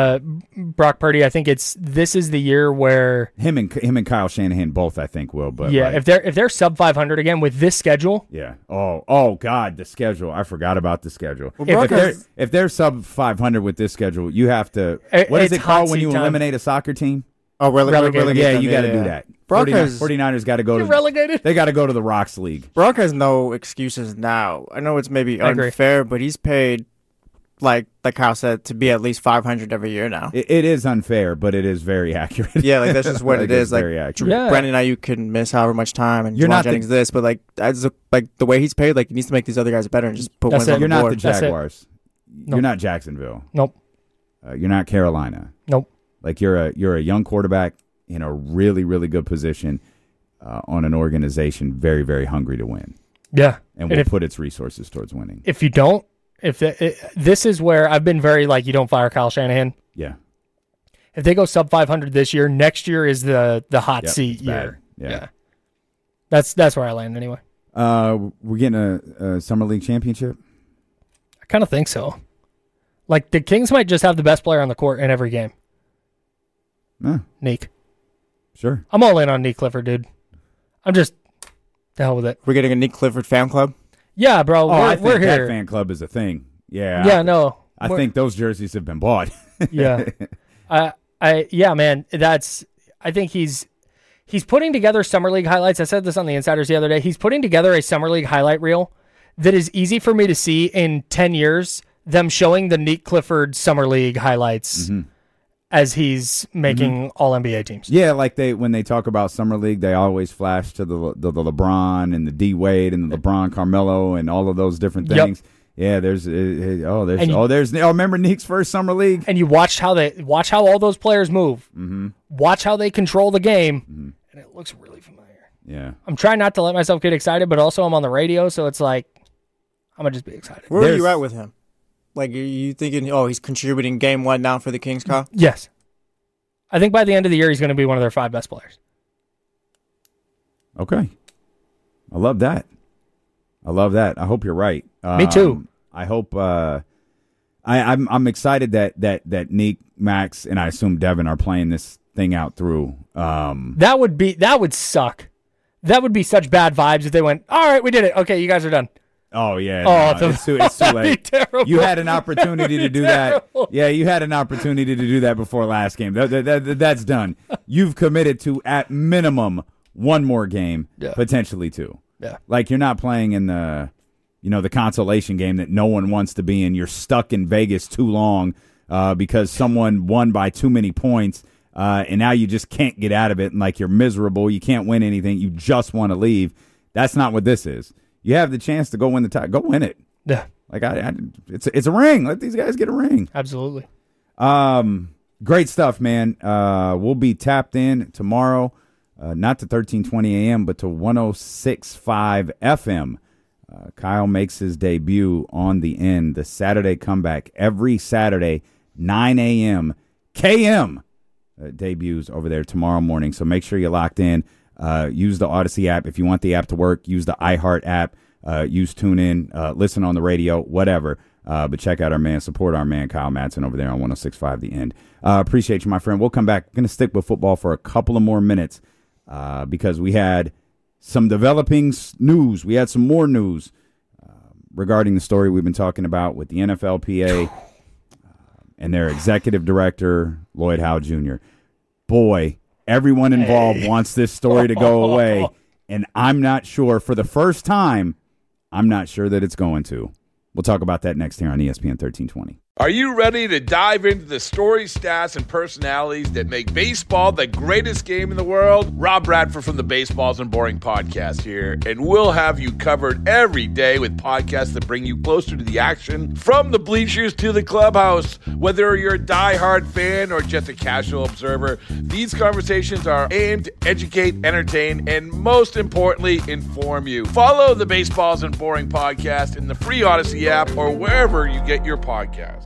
Brock Purdy, I think this is the year where him and Kyle Shanahan both, I think, will. But yeah, if they're sub 500 again with this schedule, yeah. Oh God, the schedule. I forgot about the schedule. Well, if they're sub 500 with this schedule, you have to. What is it's it called hot when you seat time. eliminate a soccer team? Oh, Relegated. Yeah, you got to do that. Brock has 49ers got to go to relegated. They got to go to the Rocks League. Brock has no excuses now. I know it's maybe I agree. unfair, but he's paid like Kyle said to be at least 500 every year now. It is unfair, but it is very accurate. Yeah, that's just what it is. It's very accurate. Yeah. Brandon Ayuk can miss however much time, and You're Juwan not Jennings this, but as the way he's paid, he needs to make these other guys better and just put That's wins it. on You're the not board. the Jaguars. Nope. You're not Jacksonville. Nope. You're not Carolina. Nope. You're a young quarterback in a really, really good position on an organization very, very hungry to win, Yeah, and will put its resources towards winning. if you don't, this is where I've been very you don't fire Kyle Shanahan. Yeah. If they go sub 500 this year, next year is the hot Yep, seat it's bad. year. Yeah. That's where I land anyway. We're getting a summer league championship. I kind of think so. The Kings might just have the best player on the court in every game. Neek. Sure. I'm all in on Neek Clifford, dude. I'm just the hell with it. We're getting a Nick Clifford fan club. Yeah, bro. I think we're here. that fan club is a thing. Yeah. Yeah, no. I think those jerseys have been bought. Yeah. Yeah, man. I think he's putting together summer league highlights. I said this on the Insiders the other day. He's putting together a summer league highlight reel that is easy for me to see in 10 years, them showing the Neek Clifford summer league highlights as he's making all NBA teams. Yeah, when they talk about summer league, they always flash to the LeBron and the D Wade and the LeBron Carmelo and all of those different things. Yep. Yeah, there's remember Neek's first summer league, and you watch how all those players move. Mm-hmm. Watch how they control the game, and it looks really familiar. Yeah, I'm trying not to let myself get excited, but also I'm on the radio, so it's I'm gonna just be excited. Where are you at with him? Are you thinking, he's contributing game one now for the Kings, Kyle? Yes. I think by the end of the year, he's going to be one of their 5 best players. Okay. I love that. I hope you're right. Me too. I hope. I'm excited that Neek, Max, and I assume Devin are playing this thing out through. That would suck. That would be such bad vibes if they went, all right, we did it. Okay, you guys are done. Oh yeah, it's too late. You had an opportunity to do that. Yeah, you had an opportunity to do that before last game. That's done. You've committed to at minimum one more game, potentially 2. Yeah, you're not playing in the consolation game that no one wants to be in. You're stuck in Vegas too long because someone won by too many points, and now you just can't get out of it. And you're miserable. You can't win anything. You just want to leave. That's not what this is. You have the chance to go win the title. Go win it. Yeah. It's a ring. Let these guys get a ring. Absolutely. Great stuff, man. We'll be tapped in tomorrow, not to 1320 a.m., but to 106.5 FM. Kyle makes his debut on the end, the Saturday comeback, every Saturday, 9 a.m. KM debuts over there tomorrow morning. So make sure you're locked in. Use the Odyssey app. If you want the app to work, use the iHeart app. Use TuneIn. Listen on the radio, whatever. But check out our man, support our man, Kyle Madsen over there on 106.5 The End. Appreciate you, my friend. We'll come back. We're going to stick with football for a couple of more minutes because we had some developing news. We had some more news regarding the story we've been talking about with the NFLPA and their executive director, Lloyd Howe Jr. Boy, everyone involved wants this story to go away, and I'm not sure, for the first time, I'm not sure that it's going to. We'll talk about that next here on ESPN 1320. Are you ready to dive into the stories, stats, and personalities that make baseball the greatest game in the world? Rob Bradford from the Baseballs and Boring podcast here, and we'll have you covered every day with podcasts that bring you closer to the action, from the bleachers to the clubhouse. Whether you're a diehard fan or just a casual observer, these conversations are aimed to educate, entertain, and most importantly, inform you. Follow the Baseballs and Boring podcast in the free Odyssey app or wherever you get your podcasts.